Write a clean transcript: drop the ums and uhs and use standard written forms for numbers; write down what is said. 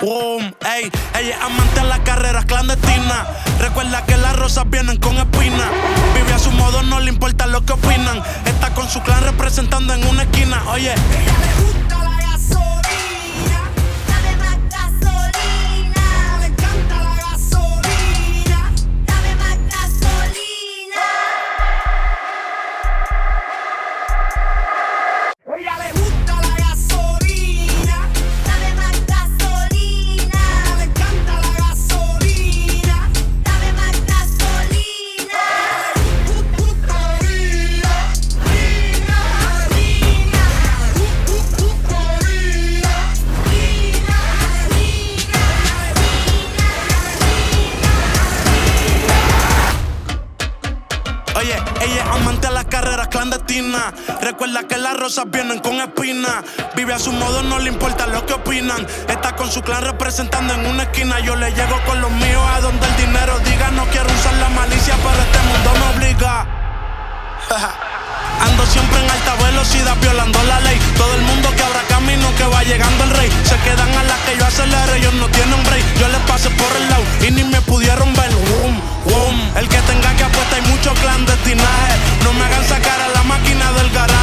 Boom, ey, ella es amante a las carreras clandestinas. Recuerda que las rosas vienen con espinas. Vive a su modo, no le importa lo que opinan. Está con su clan representando en una esquina. Oye, ella le gusta la gasolina, dame más gasolina. Le encanta la gasolina, dame más gasolina. Ella le gusta la gasolina, dame más gasolina. Le encanta la gasolina, dame más gasolina. oye, ella es amante a las carreras clandestinas. Recuerda que las rosas vienen con espinas. Vive a su modo, no le importa lo que opinan. Está con su clan representando en una esquina. Yo le llego con los míos a donde el dinero diga. No quiero usar la malicia, pero este mundo me obliga. Ando siempre en alta velocidad violando la ley. Todo el mundo que abra camino, que va llegando el rey. Se quedan a las que yo acelero, ellos no tienen break. Yo les pasé por el lado y ni me pudieron ver. Boom, boom. El que tenga que apuesta hay mucho clandestinaje. No me hagan sacar a la máquina del garaje.